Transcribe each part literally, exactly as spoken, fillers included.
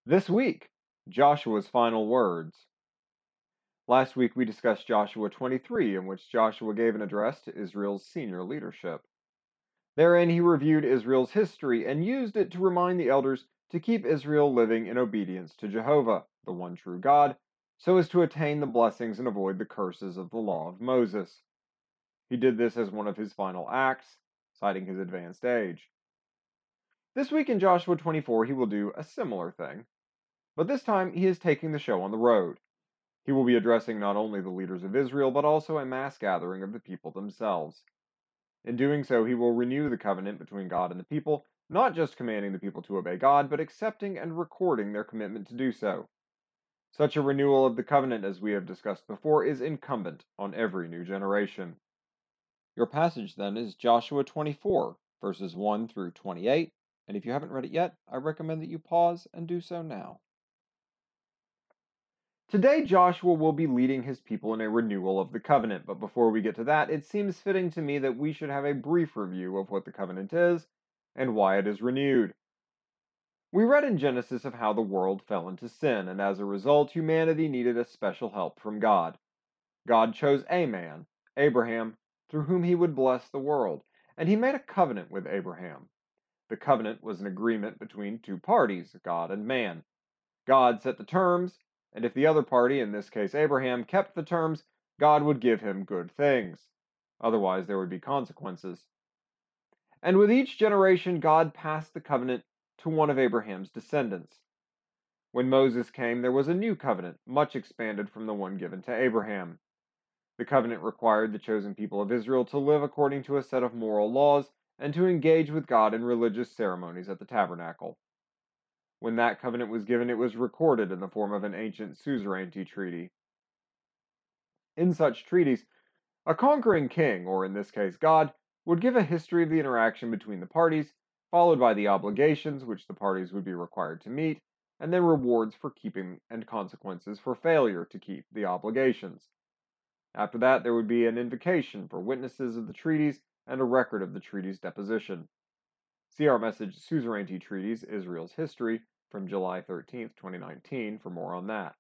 This week, Joshua's final words. Last week we discussed Joshua twenty-three, in which Joshua gave an address to Israel's senior leadership. Therein he reviewed Israel's history and used it to remind the elders to keep Israel living in obedience to Jehovah, the one true God, so as to attain the blessings and avoid the curses of the law of Moses. He did this as one of his final acts, citing his advanced age. This week in Joshua twenty-four he will do a similar thing. But this time, he is taking the show on the road. He will be addressing not only the leaders of Israel, but also a mass gathering of the people themselves. In doing so, he will renew the covenant between God and the people, not just commanding the people to obey God, but accepting and recording their commitment to do so. Such a renewal of the covenant, as we have discussed before, is incumbent on every new generation. Your passage, then, is Joshua twenty-four, verses one through twenty-eight, and if you haven't read it yet, I recommend that you pause and do so now. Today, Joshua will be leading his people in a renewal of the covenant, but before we get to that, it seems fitting to me that we should have a brief review of what the covenant is and why it is renewed. We read in Genesis of how the world fell into sin, and as a result, humanity needed a special help from God. God chose a man, Abraham, through whom he would bless the world, and he made a covenant with Abraham. The covenant was an agreement between two parties, God and man. God set the terms, and if the other party, in this case Abraham, kept the terms, God would give him good things. Otherwise, there would be consequences. And with each generation, God passed the covenant to one of Abraham's descendants. When Moses came, there was a new covenant, much expanded from the one given to Abraham. The covenant required the chosen people of Israel to live according to a set of moral laws and to engage with God in religious ceremonies at the tabernacle. When that covenant was given, it was recorded in the form of an ancient suzerainty treaty. In such treaties, a conquering king, or in this case God, would give a history of the interaction between the parties, followed by the obligations which the parties would be required to meet, and then rewards for keeping and consequences for failure to keep the obligations. After that, there would be an invocation for witnesses of the treaties and a record of the treaty's deposition. See our message, Suzerainty Treaties, Israel's History, from July thirteenth, twenty nineteen, for more on that.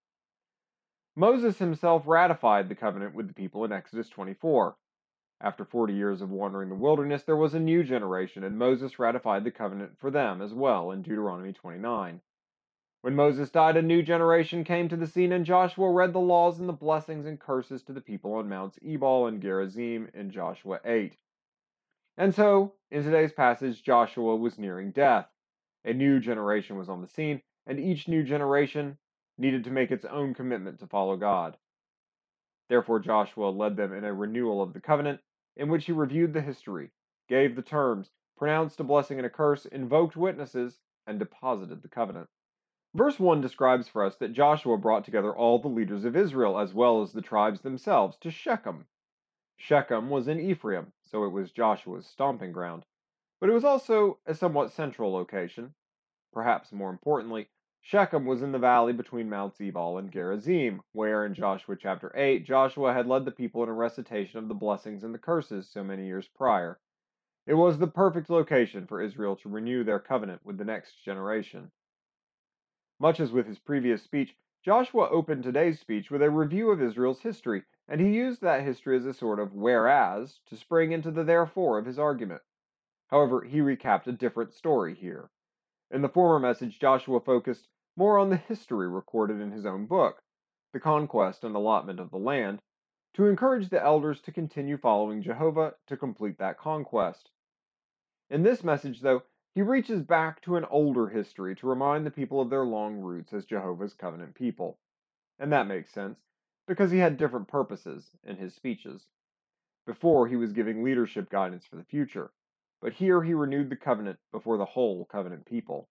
Moses himself ratified the covenant with the people in Exodus twenty-four. After forty years of wandering the wilderness, there was a new generation, and Moses ratified the covenant for them as well in Deuteronomy twenty-nine. When Moses died, a new generation came to the scene, and Joshua read the laws and the blessings and curses to the people on Mounts Ebal and Gerizim in Joshua eight. And so, in today's passage, Joshua was nearing death. A new generation was on the scene, and each new generation needed to make its own commitment to follow God. Therefore, Joshua led them in a renewal of the covenant, in which he reviewed the history, gave the terms, pronounced a blessing and a curse, invoked witnesses, and deposited the covenant. Verse one describes for us that Joshua brought together all the leaders of Israel, as well as the tribes themselves, to Shechem. Shechem was in Ephraim, so it was Joshua's stomping ground. But it was also a somewhat central location. Perhaps more importantly, Shechem was in the valley between Mounts Ebal and Gerizim, where in Joshua chapter eight, Joshua had led the people in a recitation of the blessings and the curses so many years prior. It was the perfect location for Israel to renew their covenant with the next generation. Much as with his previous speech, Joshua opened today's speech with a review of Israel's history, and he used that history as a sort of whereas to spring into the therefore of his argument. However, he recapped a different story here. In the former message, Joshua focused more on the history recorded in his own book, the conquest and allotment of the land, to encourage the elders to continue following Jehovah to complete that conquest. In this message, though, he reaches back to an older history to remind the people of their long roots as Jehovah's covenant people. And that makes sense, because he had different purposes in his speeches. Before, he was giving leadership guidance for the future, but here he renewed the covenant before the whole covenant people.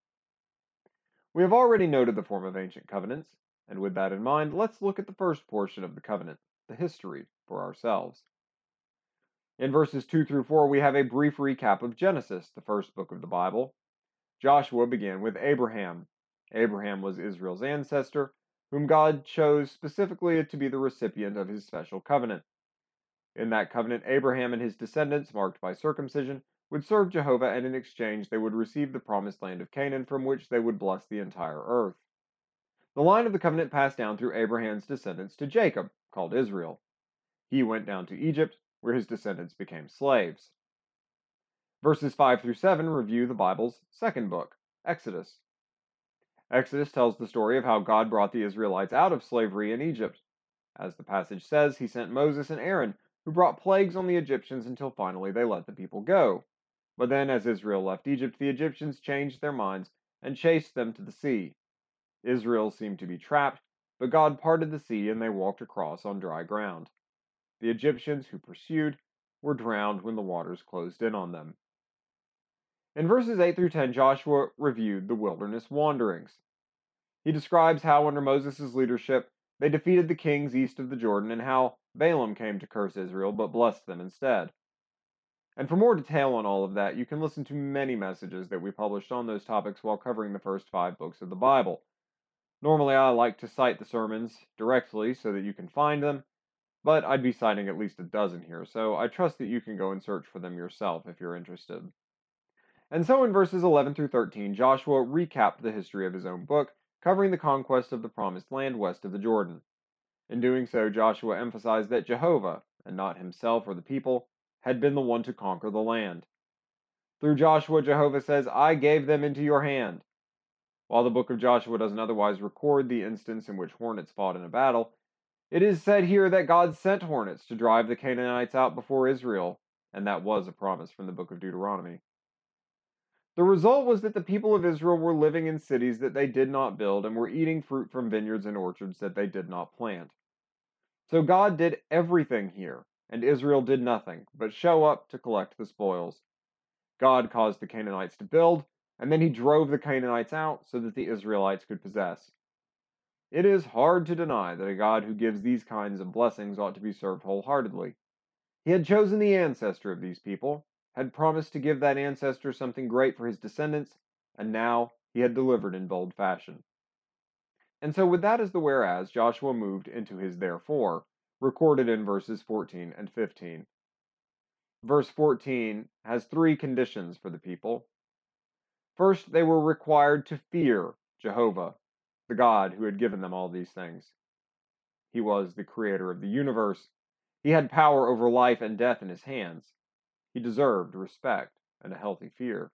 We have already noted the form of ancient covenants, and with that in mind, let's look at the first portion of the covenant, the history, for ourselves. In verses two through four, we have a brief recap of Genesis, the first book of the Bible. Joshua began with Abraham. Abraham was Israel's ancestor, whom God chose specifically to be the recipient of his special covenant. In that covenant, Abraham and his descendants, marked by circumcision, would serve Jehovah, and in exchange they would receive the promised land of Canaan, from which they would bless the entire earth. The line of the covenant passed down through Abraham's descendants to Jacob, called Israel. He went down to Egypt, where his descendants became slaves. Verses five through seven review the Bible's second book, Exodus. Exodus tells the story of how God brought the Israelites out of slavery in Egypt. As the passage says, he sent Moses and Aaron, who brought plagues on the Egyptians until finally they let the people go. But then, as Israel left Egypt, the Egyptians changed their minds and chased them to the sea. Israel seemed to be trapped, but God parted the sea and they walked across on dry ground. The Egyptians who pursued were drowned when the waters closed in on them. In verses eight through ten, Joshua reviewed the wilderness wanderings. He describes how, under Moses' leadership, they defeated the kings east of the Jordan, and how Balaam came to curse Israel but blessed them instead. And for more detail on all of that, you can listen to many messages that we published on those topics while covering the first five books of the Bible. Normally, I like to cite the sermons directly so that you can find them, but I'd be citing at least a dozen here, so I trust that you can go and search for them yourself if you're interested. And so in verses eleven through thirteen, Joshua recapped the history of his own book, covering the conquest of the promised land west of the Jordan. In doing so, Joshua emphasized that Jehovah, and not himself or the people, had been the one to conquer the land. Through Joshua, Jehovah says, "I gave them into your hand." While the book of Joshua doesn't otherwise record the instance in which hornets fought in a battle, it is said here that God sent hornets to drive the Canaanites out before Israel, and that was a promise from the book of Deuteronomy. The result was that the people of Israel were living in cities that they did not build and were eating fruit from vineyards and orchards that they did not plant. So God did everything here, and Israel did nothing but show up to collect the spoils. God caused the Canaanites to build, and then he drove the Canaanites out so that the Israelites could possess. It is hard to deny that a God who gives these kinds of blessings ought to be served wholeheartedly. He had chosen the ancestor of these people, had promised to give that ancestor something great for his descendants, and now he had delivered in bold fashion. And so with that as the whereas, Joshua moved into his therefore, recorded in verses fourteen and fifteen. Verse fourteen has three conditions for the people. First, they were required to fear Jehovah, the God who had given them all these things. He was the creator of the universe. He had power over life and death in his hands. He deserved respect and a healthy fear.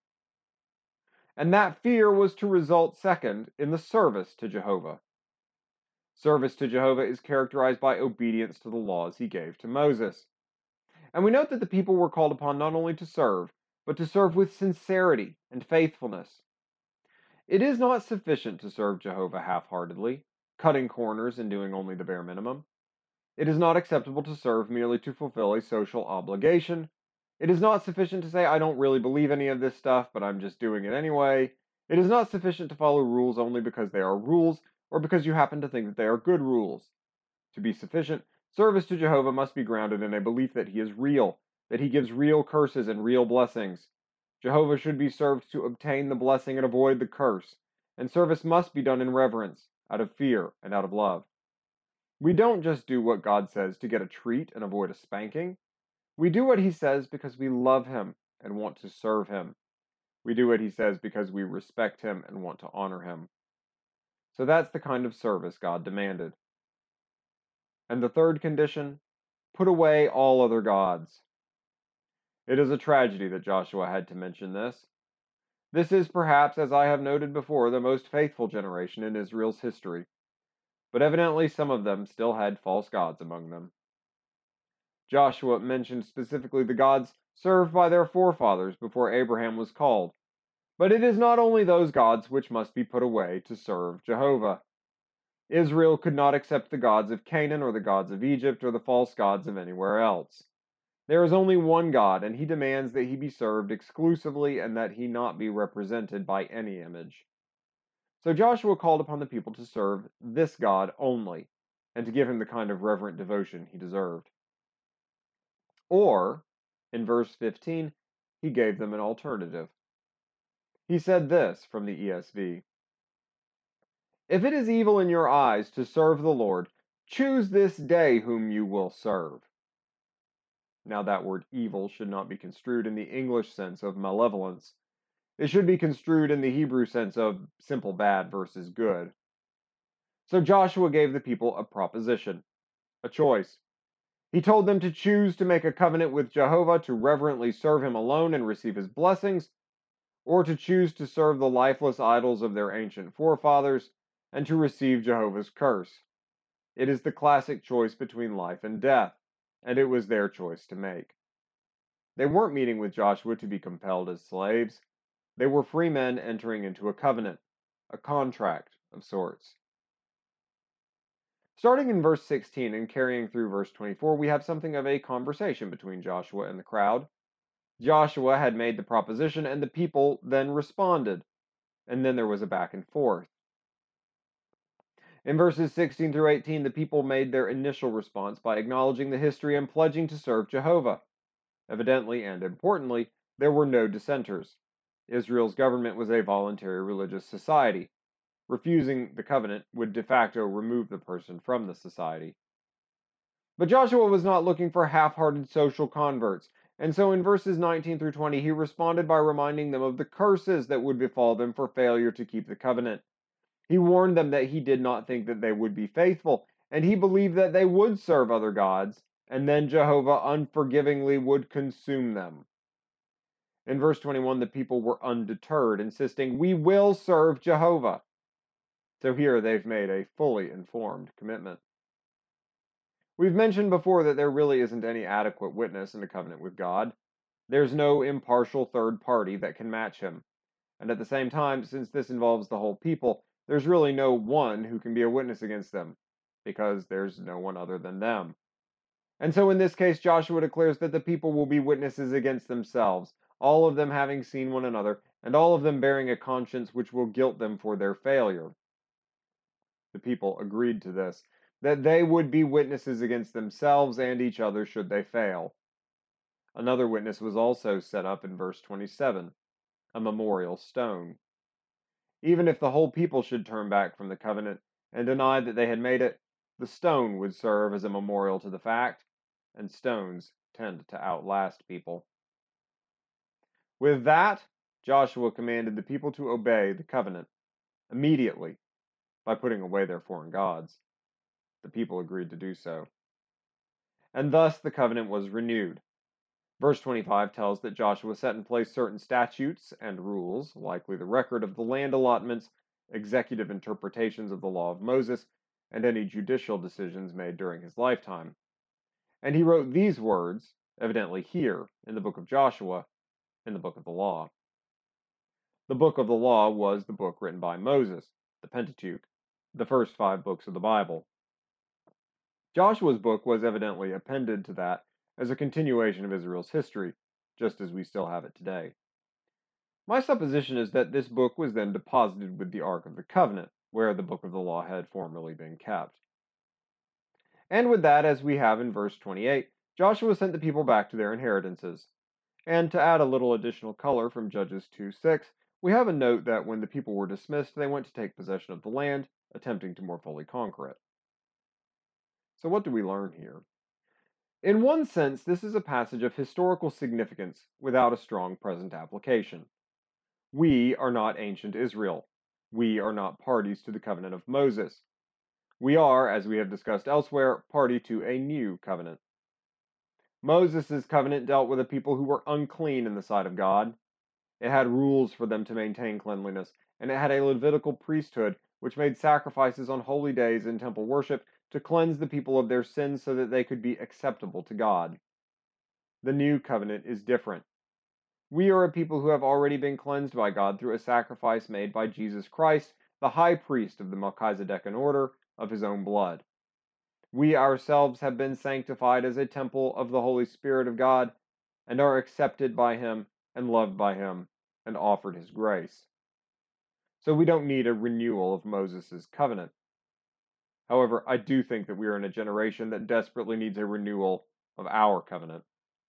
And that fear was to result, second, in the service to Jehovah. Service to Jehovah is characterized by obedience to the laws he gave to Moses. And we note that the people were called upon not only to serve, but to serve with sincerity and faithfulness. It is not sufficient to serve Jehovah half-heartedly, cutting corners and doing only the bare minimum. It is not acceptable to serve merely to fulfill a social obligation. It is not sufficient to say, I don't really believe any of this stuff, but I'm just doing it anyway. It is not sufficient to follow rules only because they are rules, or because you happen to think that they are good rules. To be sufficient, service to Jehovah must be grounded in a belief that he is real, that he gives real curses and real blessings. Jehovah should be served to obtain the blessing and avoid the curse, and service must be done in reverence, out of fear and out of love. We don't just do what God says to get a treat and avoid a spanking. We do what he says because we love him and want to serve him. We do what he says because we respect him and want to honor him. So that's the kind of service God demanded. And the third condition, put away all other gods. It is a tragedy that Joshua had to mention this. This is perhaps, as I have noted before, the most faithful generation in Israel's history. But evidently some of them still had false gods among them. Joshua mentioned specifically the gods served by their forefathers before Abraham was called. But it is not only those gods which must be put away to serve Jehovah. Israel could not accept the gods of Canaan or the gods of Egypt or the false gods of anywhere else. There is only one God, and he demands that he be served exclusively and that he not be represented by any image. So Joshua called upon the people to serve this God only, and to give him the kind of reverent devotion he deserved. Or, in verse fifteen, he gave them an alternative. He said this from the E S V: "If it is evil in your eyes to serve the Lord, choose this day whom you will serve." Now, that word evil should not be construed in the English sense of malevolence. It should be construed in the Hebrew sense of simple bad versus good. So Joshua gave the people a proposition, a choice. He told them to choose to make a covenant with Jehovah to reverently serve him alone and receive his blessings, or to choose to serve the lifeless idols of their ancient forefathers and to receive Jehovah's curse. It is the classic choice between life and death, and it was their choice to make. They weren't meeting with Joshua to be compelled as slaves. They were free men entering into a covenant, a contract of sorts. Starting in verse sixteen and carrying through verse twenty-four, we have something of a conversation between Joshua and the crowd. Joshua had made the proposition, and the people then responded, and then there was a back and forth. In verses sixteen through eighteen, the people made their initial response by acknowledging the history and pledging to serve Jehovah. Evidently and importantly, there were no dissenters. Israel's government was a voluntary religious society. Refusing the covenant would de facto remove the person from the society. But Joshua was not looking for half-hearted social converts, and so in verses nineteen through twenty he responded by reminding them of the curses that would befall them for failure to keep the covenant. He warned them that he did not think that they would be faithful, and he believed that they would serve other gods, and then Jehovah unforgivingly would consume them. In verse twenty-one, the people were undeterred, insisting, "We will serve Jehovah." So here they've made a fully informed commitment. We've mentioned before that there really isn't any adequate witness in a covenant with God. There's no impartial third party that can match him. And at the same time, since this involves the whole people, there's really no one who can be a witness against them, because there's no one other than them. And so in this case, Joshua declares that the people will be witnesses against themselves, all of them having seen one another, and all of them bearing a conscience which will guilt them for their failure. The people agreed to this, that they would be witnesses against themselves and each other should they fail. Another witness was also set up in verse twenty-seven, a memorial stone. Even if the whole people should turn back from the covenant and deny that they had made it, the stone would serve as a memorial to the fact, and stones tend to outlast people. With that, Joshua commanded the people to obey the covenant immediately by putting away their foreign gods. The people agreed to do so. And thus the covenant was renewed. Verse twenty-five tells that Joshua set in place certain statutes and rules, likely the record of the land allotments, executive interpretations of the law of Moses, and any judicial decisions made during his lifetime. And he wrote these words, evidently here, in the book of Joshua, in the book of the law. The book of the law was the book written by Moses, the Pentateuch, the first five books of the Bible. Joshua's book was evidently appended to that as a continuation of Israel's history, just as we still have it today. My supposition is that this book was then deposited with the Ark of the Covenant, where the book of the law had formerly been kept. And with that, as we have in verse twenty-eight, Joshua sent the people back to their inheritances. And to add a little additional color from Judges two six, we have a note that when the people were dismissed, they went to take possession of the land, attempting to more fully conquer it. So what do we learn here? In one sense, this is a passage of historical significance without a strong present application. We are not ancient Israel. We are not parties to the covenant of Moses. We are, as we have discussed elsewhere, party to a new covenant. Moses' covenant dealt with a people who were unclean in the sight of God. It had rules for them to maintain cleanliness, and it had a Levitical priesthood which made sacrifices on holy days in temple worship to cleanse the people of their sins so that they could be acceptable to God. The new covenant is different. We are a people who have already been cleansed by God through a sacrifice made by Jesus Christ, the high priest of the Melchizedekan order, of his own blood. We ourselves have been sanctified as a temple of the Holy Spirit of God, and are accepted by him and loved by him, and offered his grace. So we don't need a renewal of Moses' covenant. However, I do think that we are in a generation that desperately needs a renewal of our covenant.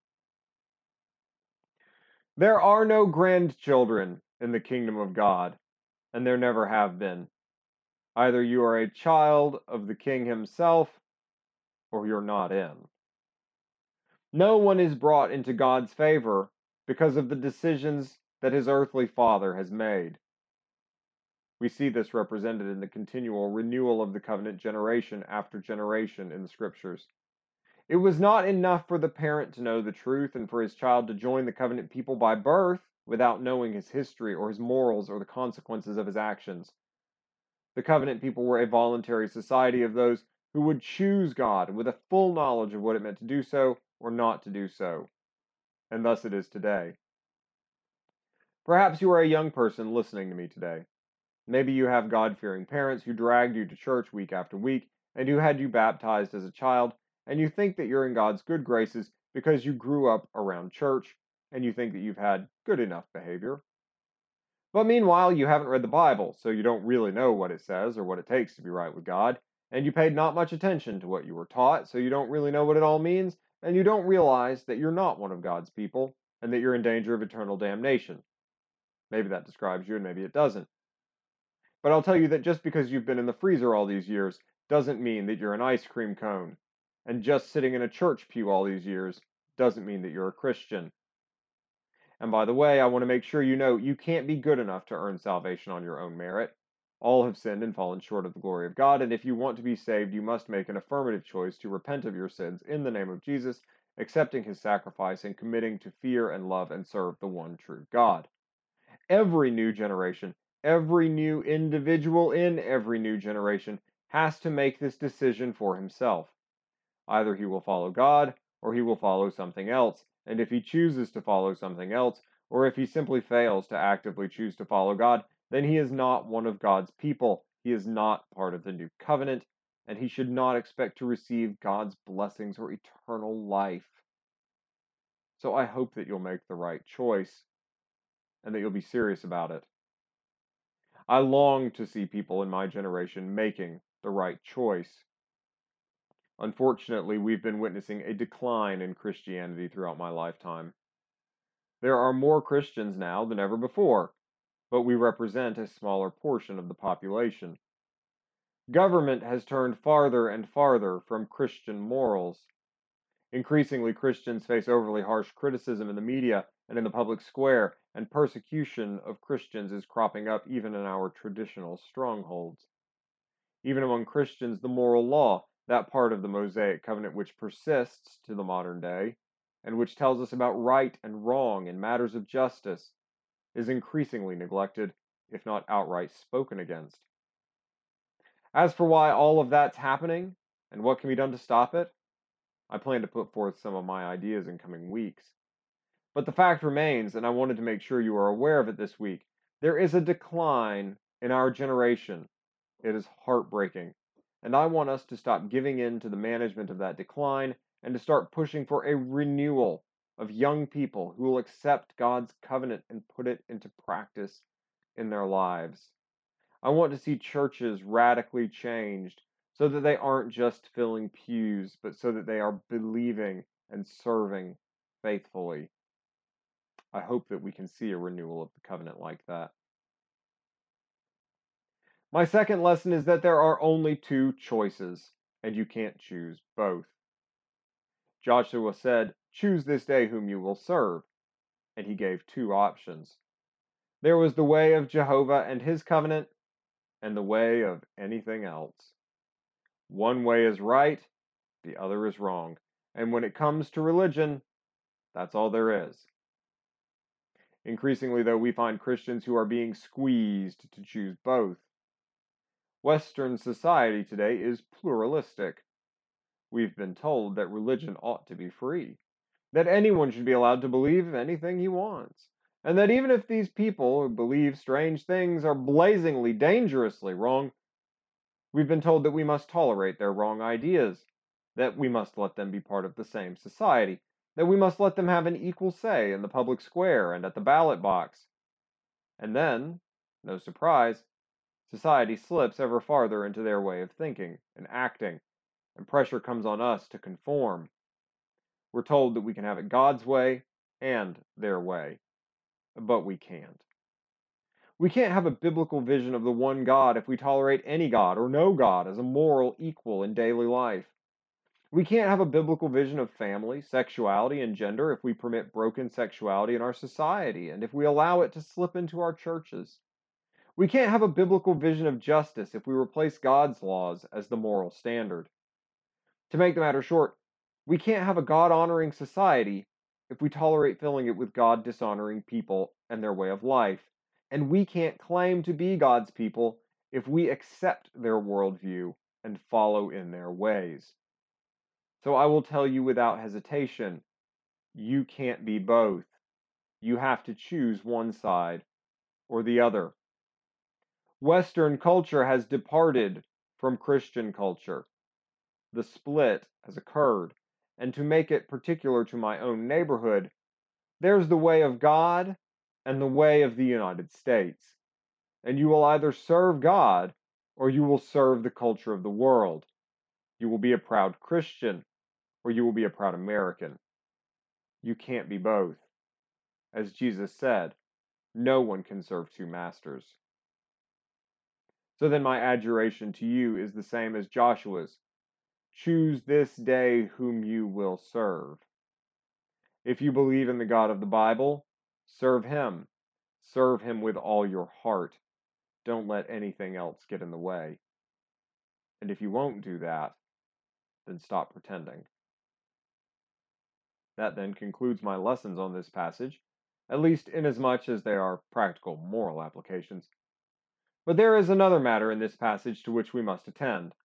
There are no grandchildren in the kingdom of God, and there never have been. Either you are a child of the king himself, or you're not in. No one is brought into God's favor because of the decisions that his earthly father has made. We see this represented in the continual renewal of the covenant generation after generation in the scriptures. It was not enough for the parent to know the truth and for his child to join the covenant people by birth without knowing his history or his morals or the consequences of his actions. The covenant people were a voluntary society of those who would choose God with a full knowledge of what it meant to do so or not to do so. And thus it is today. Perhaps you are a young person listening to me today. Maybe you have God-fearing parents who dragged you to church week after week and who had you baptized as a child, and you think that you're in God's good graces because you grew up around church, and you think that you've had good enough behavior. But meanwhile, you haven't read the Bible, so you don't really know what it says or what it takes to be right with God, and you paid not much attention to what you were taught, so you don't really know what it all means, and you don't realize that you're not one of God's people, and that you're in danger of eternal damnation. Maybe that describes you, and maybe it doesn't. But I'll tell you that just because you've been in the freezer all these years doesn't mean that you're an ice cream cone. And just sitting in a church pew all these years doesn't mean that you're a Christian. And by the way, I want to make sure you know you can't be good enough to earn salvation on your own merit. All have sinned and fallen short of the glory of God, and if you want to be saved, you must make an affirmative choice to repent of your sins in the name of Jesus, accepting his sacrifice and committing to fear and love and serve the one true God. Every new generation, every new individual in every new generation has to make this decision for himself. Either he will follow God, or he will follow something else, and if he chooses to follow something else, or if he simply fails to actively choose to follow God, then he is not one of God's people. He is not part of the new covenant, and he should not expect to receive God's blessings or eternal life. So I hope that you'll make the right choice, and that you'll be serious about it. I long to see people in my generation making the right choice. Unfortunately, we've been witnessing a decline in Christianity throughout my lifetime. There are more Christians now than ever before, but we represent a smaller portion of the population. Government has turned farther and farther from Christian morals. Increasingly, Christians face overly harsh criticism in the media and in the public square, and persecution of Christians is cropping up even in our traditional strongholds. Even among Christians, the moral law, that part of the Mosaic covenant which persists to the modern day, and which tells us about right and wrong in matters of justice, is increasingly neglected, if not outright spoken against. As for why all of that's happening, and what can be done to stop it, I plan to put forth some of my ideas in coming weeks. But the fact remains, and I wanted to make sure you are aware of it this week, there is a decline in our generation. It is heartbreaking, and I want us to stop giving in to the management of that decline and to start pushing for a renewal of young people who will accept God's covenant and put it into practice in their lives. I want to see churches radically changed so that they aren't just filling pews, but so that they are believing and serving faithfully. I hope that we can see a renewal of the covenant like that. My second lesson is that there are only two choices, and you can't choose both. Joshua said, "Choose this day whom you will serve," and he gave two options. There was the way of Jehovah and his covenant, and the way of anything else. One way is right, the other is wrong, and when it comes to religion, that's all there is. Increasingly, though, we find Christians who are being squeezed to choose both. Western society today is pluralistic. We've been told that religion ought to be free, that anyone should be allowed to believe anything he wants, and that even if these people who believe strange things are blazingly, dangerously wrong, we've been told that we must tolerate their wrong ideas, that we must let them be part of the same society, that we must let them have an equal say in the public square and at the ballot box. And then, no surprise, society slips ever farther into their way of thinking and acting, and pressure comes on us to conform. We're told that we can have it God's way and their way, but we can't. We can't have a biblical vision of the one God if we tolerate any God or no God as a moral equal in daily life. We can't have a biblical vision of family, sexuality, and gender if we permit broken sexuality in our society and if we allow it to slip into our churches. We can't have a biblical vision of justice if we replace God's laws as the moral standard. To make the matter short, we can't have a God honoring society if we tolerate filling it with God dishonoring people and their way of life. And we can't claim to be God's people if we accept their worldview and follow in their ways. So I will tell you without hesitation, you can't be both. You have to choose one side or the other. Western culture has departed from Christian culture. The split has occurred, and to make it particular to my own neighborhood, there's the way of God and the way of the United States. And you will either serve God or you will serve the culture of the world. You will be a proud Christian or you will be a proud American. You can't be both. As Jesus said, no one can serve two masters. So then my adjuration to you is the same as Joshua's. Choose this day whom you will serve. If you believe in the God of the Bible, serve him. Serve him with all your heart. Don't let anything else get in the way. And if you won't do that, then stop pretending. That then concludes my lessons on this passage, at least inasmuch as they are practical moral applications. But there is another matter in this passage to which we must attend.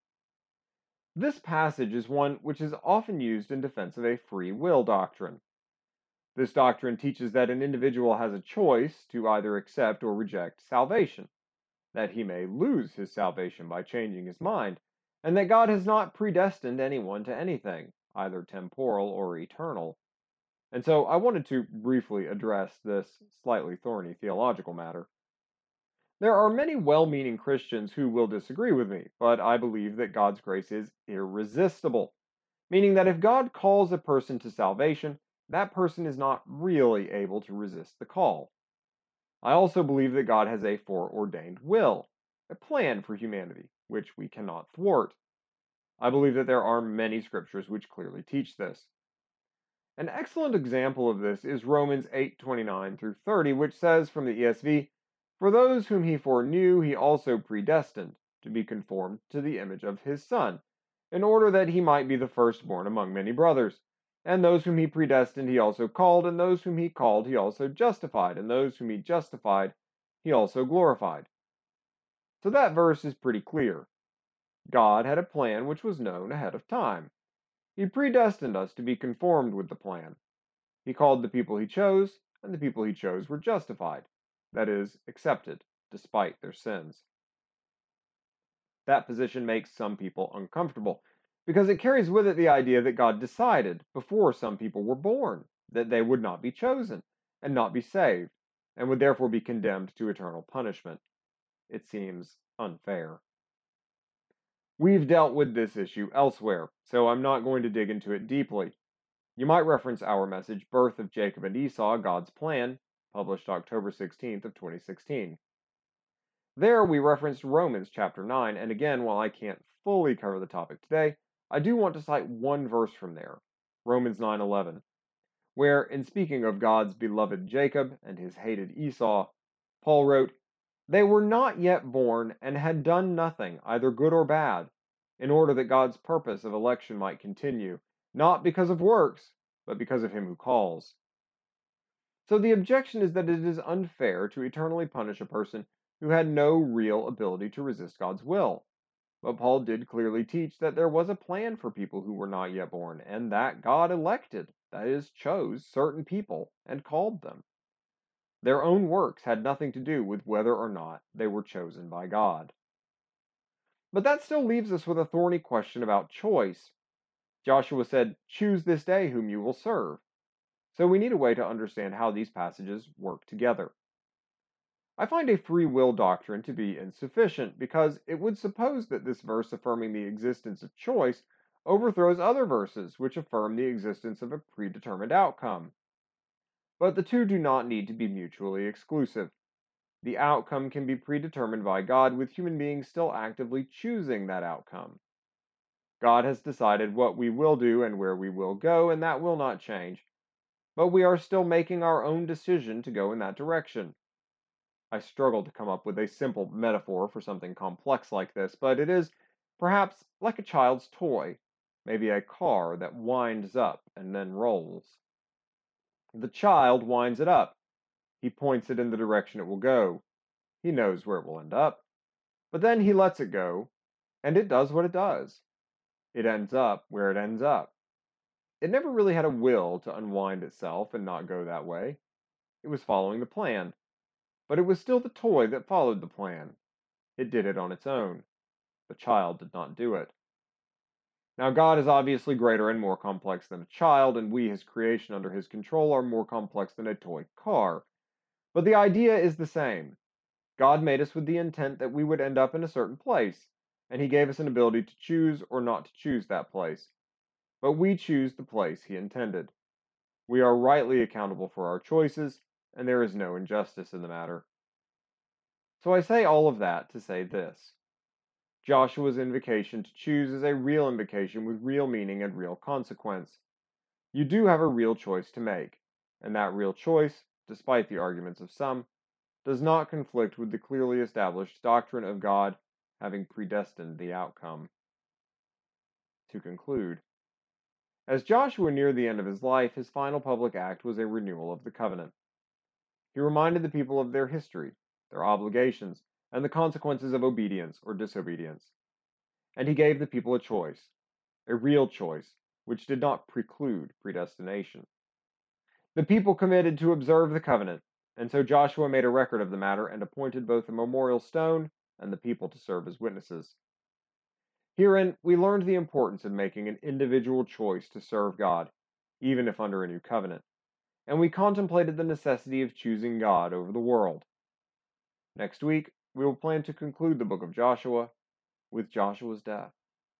This passage is one which is often used in defense of a free will doctrine. This doctrine teaches that an individual has a choice to either accept or reject salvation, that he may lose his salvation by changing his mind, and that God has not predestined anyone to anything, either temporal or eternal. And so I wanted to briefly address this slightly thorny theological matter. There are many well-meaning Christians who will disagree with me, but I believe that God's grace is irresistible, meaning that if God calls a person to salvation, that person is not really able to resist the call. I also believe that God has a foreordained will, a plan for humanity, which we cannot thwart. I believe that there are many scriptures which clearly teach this. An excellent example of this is Romans eight twenty-nine through thirty, which says from the E S V, "For those whom he foreknew, he also predestined to be conformed to the image of his Son, in order that he might be the firstborn among many brothers. And those whom he predestined, he also called, and those whom he called, he also justified, and those whom he justified, he also glorified." So that verse is pretty clear. God had a plan which was known ahead of time. He predestined us to be conformed with the plan. He called the people he chose, and the people he chose were justified, that is, accepted, despite their sins. That position makes some people uncomfortable, because it carries with it the idea that God decided, before some people were born, that they would not be chosen, and not be saved, and would therefore be condemned to eternal punishment. It seems unfair. We've dealt with this issue elsewhere, so I'm not going to dig into it deeply. You might reference our message, Birth of Jacob and Esau, God's Plan, published October sixteenth of twenty sixteen. There we referenced Romans chapter nine, and again, while I can't fully cover the topic today, I do want to cite one verse from there, Romans nine eleven, where, in speaking of God's beloved Jacob and his hated Esau, Paul wrote, "They were not yet born and had done nothing, either good or bad, in order that God's purpose of election might continue, not because of works, but because of him who calls." So the objection is that it is unfair to eternally punish a person who had no real ability to resist God's will. But Paul did clearly teach that there was a plan for people who were not yet born, and that God elected, that is, chose certain people and called them. Their own works had nothing to do with whether or not they were chosen by God. But that still leaves us with a thorny question about choice. Joshua said, "Choose this day whom you will serve." So we need a way to understand how these passages work together. I find a free will doctrine to be insufficient because it would suppose that this verse affirming the existence of choice overthrows other verses which affirm the existence of a predetermined outcome. But the two do not need to be mutually exclusive. The outcome can be predetermined by God, with human beings still actively choosing that outcome. God has decided what we will do and where we will go, and that will not change. But we are still making our own decision to go in that direction. I struggle to come up with a simple metaphor for something complex like this, but it is perhaps like a child's toy, maybe a car that winds up and then rolls. The child winds it up. He points it in the direction it will go. He knows where it will end up. But then he lets it go, and it does what it does. It ends up where it ends up. It never really had a will to unwind itself and not go that way. It was following the plan, but it was still the toy that followed the plan. It did it on its own. The child did not do it. Now, God is obviously greater and more complex than a child, and we, his creation under his control, are more complex than a toy car. But the idea is the same. God made us with the intent that we would end up in a certain place, and he gave us an ability to choose or not to choose that place. But we choose the place he intended. We are rightly accountable for our choices, and there is no injustice in the matter. So I say all of that to say this. Joshua's invocation to choose is a real invocation with real meaning and real consequence. You do have a real choice to make, and that real choice, despite the arguments of some, does not conflict with the clearly established doctrine of God having predestined the outcome. To conclude, as Joshua neared the end of his life, his final public act was a renewal of the covenant. He reminded the people of their history, their obligations, and the consequences of obedience or disobedience. And he gave the people a choice, a real choice, which did not preclude predestination. The people committed to observe the covenant, and so Joshua made a record of the matter and appointed both a memorial stone and the people to serve as witnesses. Herein, we learned the importance of making an individual choice to serve God, even if under a new covenant, and we contemplated the necessity of choosing God over the world. Next week, we will plan to conclude the book of Joshua with Joshua's death.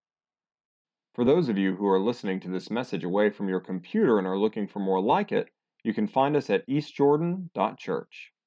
For those of you who are listening to this message away from your computer and are looking for more like it, you can find us at east jordan dot church.